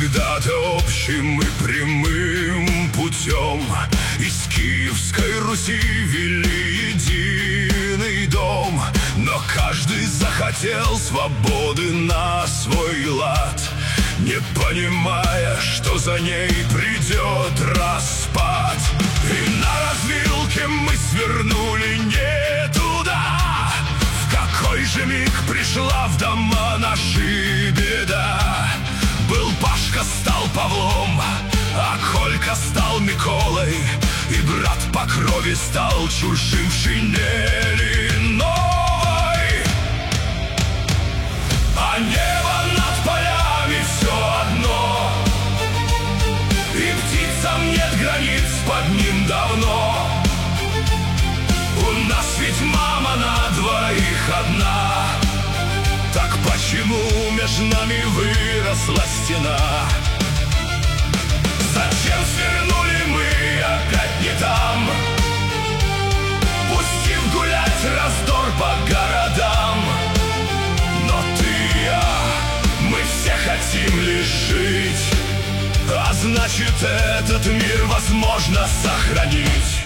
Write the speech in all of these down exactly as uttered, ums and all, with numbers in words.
когда-то общим и прямым путем из Киевской Руси вели единый дом. Но каждый захотел свободы на свой лад, не понимая, что за ней придет распад. И на развилке мы свернули не туда. В какой же миг пришла в дома наши беда. Был Пашка, стал Павлом, а Колька стал Миколой, и брат по крови стал чужим в шинели новой. А небо над полями все одно, и птицам нет границ под ним давно. У нас ведь мама на двоих одна, так почему между нами выросла стена? Зачем свернули мы опять не там, пустив гулять раздор по городам? Но ты и я, мы все хотим лишь жить, а значит этот мир возможно сохранить.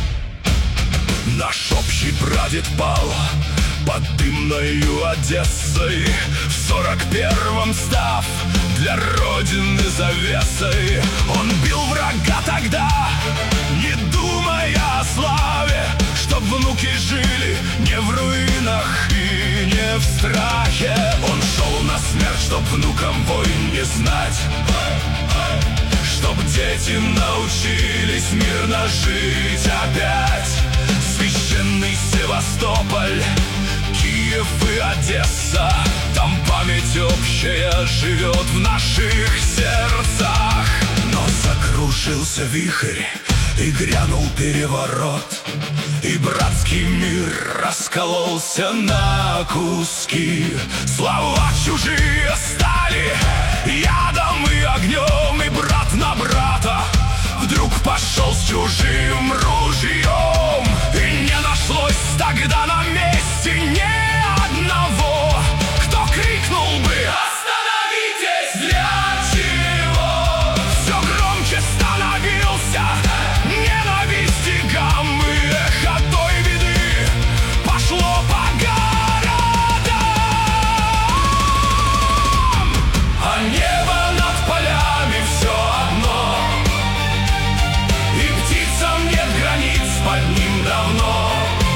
Наш общий прадед пал под дымною Одессой, в сорок первом став для Родины завесой. Он бил врага тогда, не думая о славе, чтоб внуки жили не в руинах и не в страхе. Он шел на смерть, чтоб внукам войн не знать, чтоб дети научились мирно жить опять. Священный Севастополь, Киев и Одесса, там память общая живет в наших сердцах. Но закружился вихрь и грянул переворот, и братский мир раскололся на куски. Слова чужие стали ядом и огнем, и брат на брата вдруг пошел с чужим ружьем. И не нашлось тогда на месте ни одного, кто крикнул бы: остановитесь! Для чего? Все громче становился ненависть и гам, и эхо той беды пошло по городам. А небо над полями все одно, и птицам нет границ под ним давно.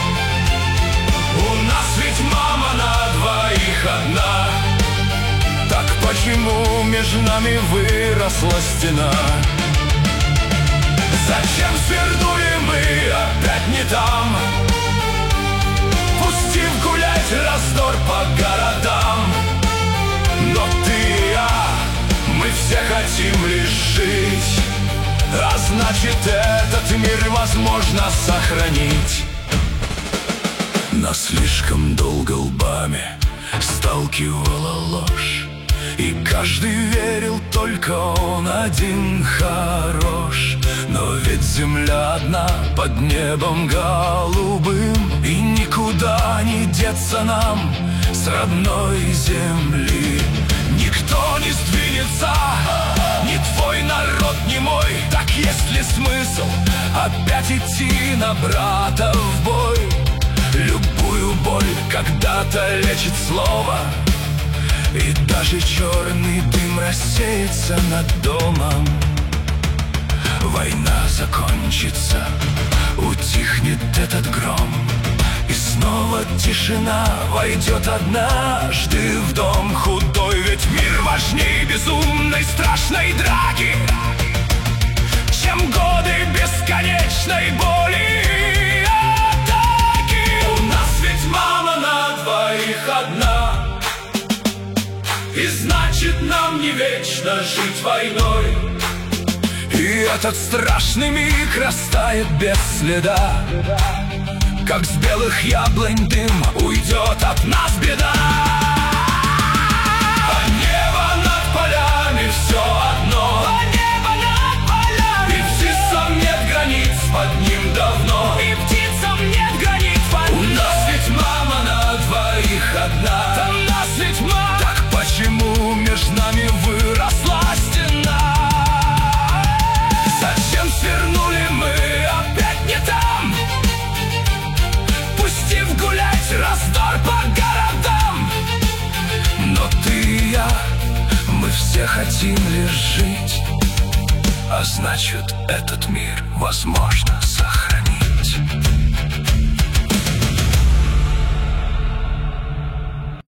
У нас ведь мама на двоих одна, так почему между нами выросла стена? Зачем свернули мы опять не там, пустив гулять раздор по городам? Но ты и я, мы все хотим лишь жить, а значит этот мир возможно сохранить. Нас слишком долго лбами сталкивала ложь, и каждый верил, только он один хорош. Но ведь земля одна под небом голубым, и никуда не деться нам с родной земли. Никто не сдвинется, ни твой народ, ни мой. Так есть ли смысл опять идти на брата в бой? Любую боль когда-то лечит слово, и даже черный дым рассеется над домом. Война закончится, утихнет этот гром, и снова тишина войдет однажды в дом худой. Ведь мир важней безумной страшной драки, чем годы бесконечной боли и атаки. У нас ведь мама на двоих одна, и значит нам не вечно жить войной. И этот страшный миг растает без следа, как с белых яблонь дым уйдет от нас беда. А небо над полями все одно, а небо над полями, и птицам нет границ под ним давно, и птицам нет границ под ним. У нас ведь мама на двоих одна, у нас ведь мама. Так почему между нами выросла стена? все хотим лишь жить, а значит, этот мир возможно создать.